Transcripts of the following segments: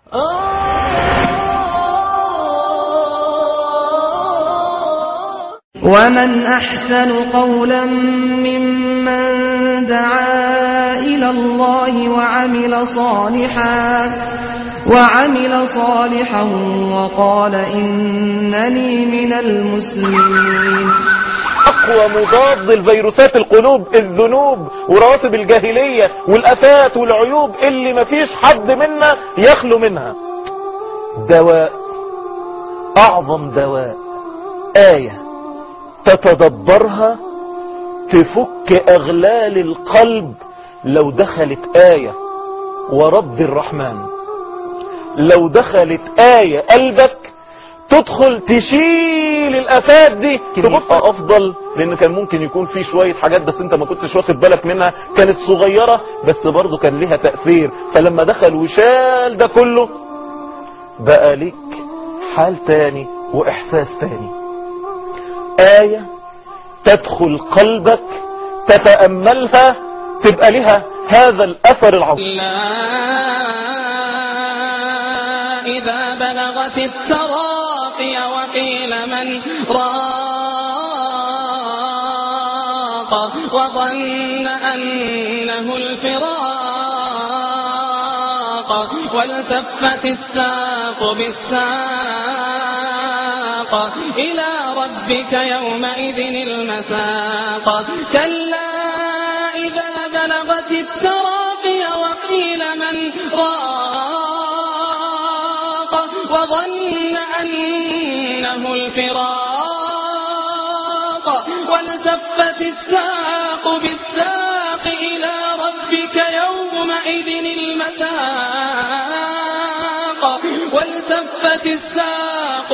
ومن أحسن قولا ممن دعا إلى الله وعمل صالحا وقال إنني من المسلمين. أقوى مضاد الفيروسات القلوب الذنوب ورواتب الجاهلية والآفات والعيوب اللي مفيش حد منا يخلو منها. دواء، أعظم دواء، آية تتدبرها تفك أغلال القلب. لو دخلت آية ورب الرحمن، لو دخلت آية قلبك تدخل تشيل الآفات دي، تبقى أفضل. لأن كان ممكن يكون في شوية حاجات بس انت ما كنتش واخد بالك منها، كانت صغيرة بس برضو كان لها تأثير. فلما دخل وشال ده كله بقى ليك حال تاني وإحساس تاني. آية تدخل قلبك تتأملها تبقى لها هذا الأثر العظيم. إذا بلغت التراقي وقيل من راق وظن أنه الفراق والتفت الساق بالساق إلى ربك يومئذ المساق كلا إذا بلغت التراقي وقيل من راق وظن أنه الفراق والتفت الساق بالساق إلى ربك يومئذ المساق والتفت الساق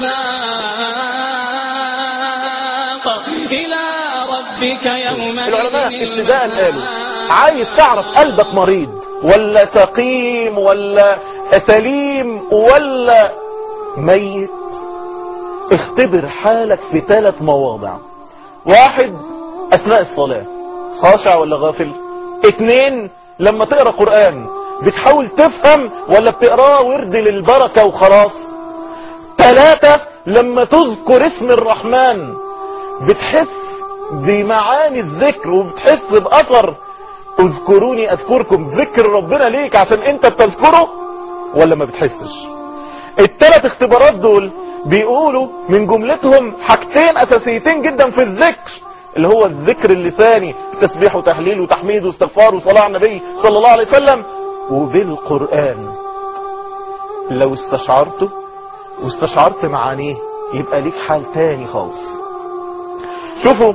بالساق إلى ربك يومئذ. العلماء ابتداء قالوا عايز تعرف قلبك مريض ولا سقيم ولا سليم ولا ميت، اختبر حالك في 3 مواضع. 1 اثناء الصلاة خاشع ولا غافل. 2 لما تقرأ قرآن بتحاول تفهم ولا بتقراه ورد للبركة وخلاص. 3 لما تذكر اسم الرحمن بتحس بمعاني الذكر وبتحس بأثر اذكروني اذكركم، ذكر ربنا ليك عشان انت بتذكره ولا ما بتحسش. ال3 اختبارات دول بيقولوا من جملتهم حاجتين اساسيتين جدا في الذكر، اللي هو الذكر اللساني، تسبيح وتهليل وتحميد واستغفار وصلاة على النبي صلى الله عليه وسلم، وبالقرآن. لو استشعرته واستشعرت معانيه يبقى ليك حال تاني خالص. شوفوا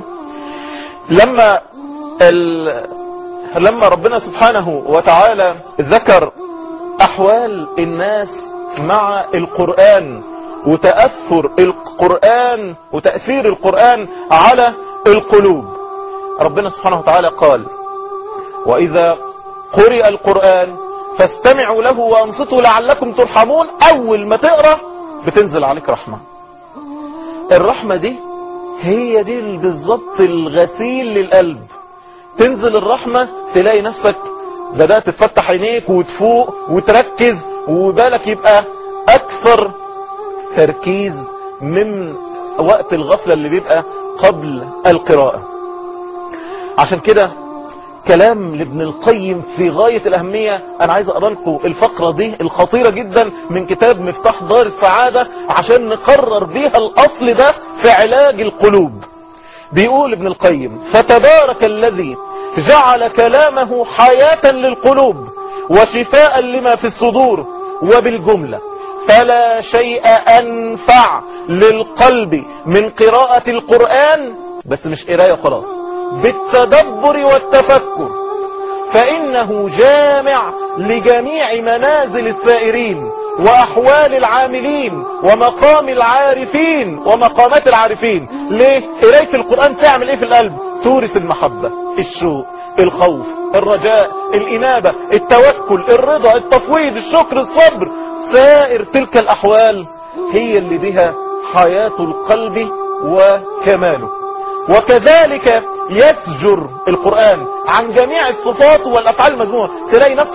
لما ربنا سبحانه وتعالى ذكر احوال الناس مع القرآن وتأثر القرآن وتأثير القرآن على القلوب، ربنا سبحانه وتعالى قال وإذا قرئ القرآن فاستمعوا له وانصتوا لعلكم ترحمون. أول ما تقرأ بتنزل عليك رحمة. الرحمة دي هي دي بالضبط الغسيل للقلب. تنزل الرحمة تلاقي نفسك بدأت تفتح عينيك وتفوق وتركز وبالك يبقى أكثر تركيز من وقت الغفلة اللي بيبقى قبل القراءة. عشان كده كلام لابن القيم في غاية الأهمية. أنا عايز أقرأ لكم الفقرة دي الخطيرة جدا من كتاب مفتاح دار السعادة عشان نقرر بيها الأصل ده في علاج القلوب. بيقول ابن القيم فتبارك الذي جعل كلامه حياة للقلوب وشفاء لما في الصدور، وبالجملة فلا شيء أنفع للقلب من قراءة القرآن، بس مش قراية خلاص، بالتدبر والتفكر، فإنه جامع لجميع منازل السائرين وأحوال العاملين ومقام العارفين ومقامات العارفين. ليه؟ قراية القرآن تعمل ايه في القلب؟ تورث المحبة، الشوق، الخوف، الرجاء، الإنابة، التوكل، الرضا، التفويض، الشكر، الصبر. سائر تلك الأحوال هي اللي بها حياة القلب وكماله. وكذلك يسجر القرآن عن جميع الصفات والأفعال المذمومة. تلاقي نفسك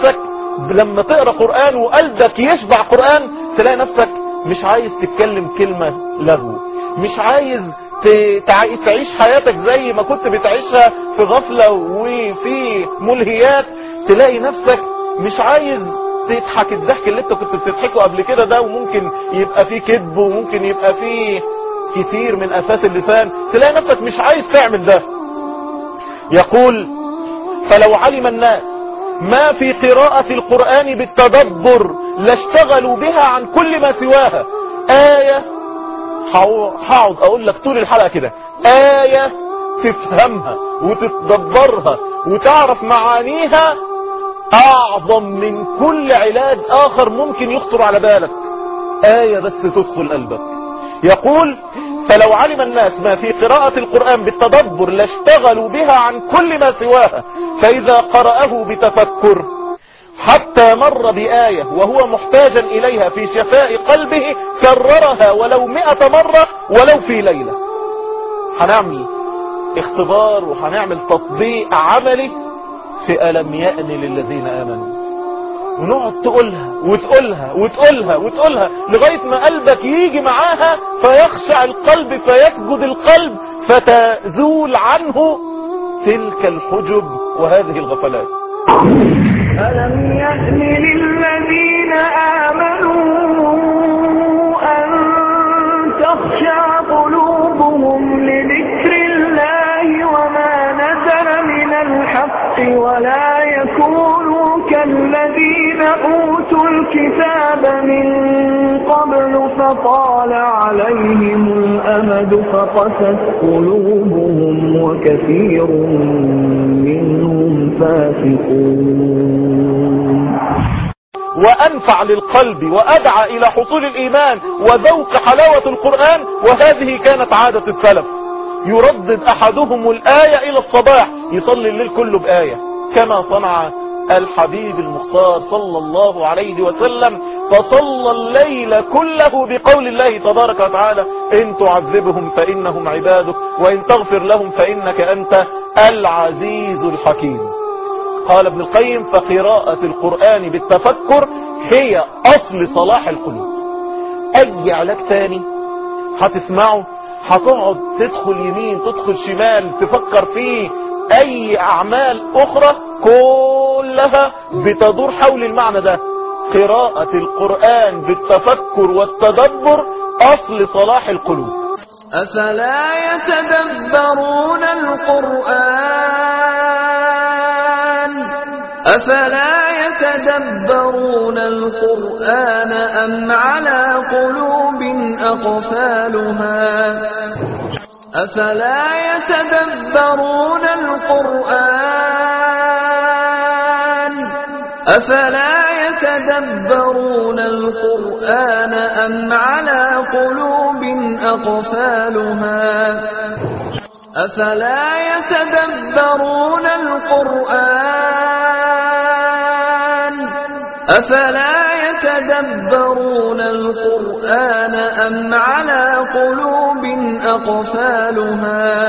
لما تقرأ قرآن وقلبك يشبع قرآن تلاقي نفسك مش عايز تتكلم كلمة لغو، مش عايز تعيش حياتك زي ما كنت بتعيشها في غفلة وفي ملهيات. تلاقي نفسك مش عايز تضحك الضحك اللي انت كنت بتضحكه قبل كده ده، وممكن يبقى فيه كذب وممكن يبقى فيه كتير من آفات اللسان. تلاقي نفسك مش عايز تعمل ده. يقول فلو علم الناس ما في قراءة القرآن بالتدبر لاشتغلوا بها عن كل ما سواها. آية هقعد اقول لك طول الحلقة كده، آية تفهمها وتتدبرها وتعرف معانيها اعظم من كل علاج اخر ممكن يخطر على بالك. آية بس تدخل قلبك. يقول فلو علم الناس ما في قراءة القرآن بالتدبر لاشتغلوا بها عن كل ما سواها، فإذا قرأه بتفكر حتى مر بآية وهو محتاجا إليها في شفاء قلبه كررها ولو 100 مرة ولو في ليلة. هنعمل اختبار وهنعمل تطبيق عملي في ألم يأن للذين آمنوا، ونقعد تقولها وتقولها وتقولها وتقولها لغاية ما قلبك يجي معاها فيخشع القلب فيسجد القلب فتزول عنه تلك الحجب وهذه الغفلات. ألم يأن للذين آمنوا أن تخشع قلوبهم لذكر الله وما نزل من الحق ولا يكونوا كالذين أوتوا الكتاب من قبل فطال عليهم الأمد فقست قلوبهم وكثير منهم فاسقون. وأنفع للقلب وأدعى إلى حصول الإيمان وذوق حلاوة القرآن. وهذه كانت عادة السلف، يردد أحدهم الآية إلى الصباح، يصلي الليل كله بآية كما صنع الحبيب المختار صلى الله عليه وسلم، فصلى الليل كله بقول الله تبارك وتعالى إن تعذبهم فإنهم عبادك وإن تغفر لهم فإنك أنت العزيز الحكيم. قال ابن القيم فقراءة القرآن بالتفكر هي أصل صلاح القلوب. أي علاج تاني هتسمعه هتقعد تدخل يمين تدخل شمال تفكر فيه، أي أعمال أخرى كلها بتدور حول المعنى ده. قراءة القرآن بالتفكر والتدبر أصل صلاح القلوب. أفلا يتدبرون القرآن أم على قلوب أقفالها أفلا يتدبرون القرآن أم على قلوب أقفالها أفلا يتدبرون القرآن أم على قلوب أقفالها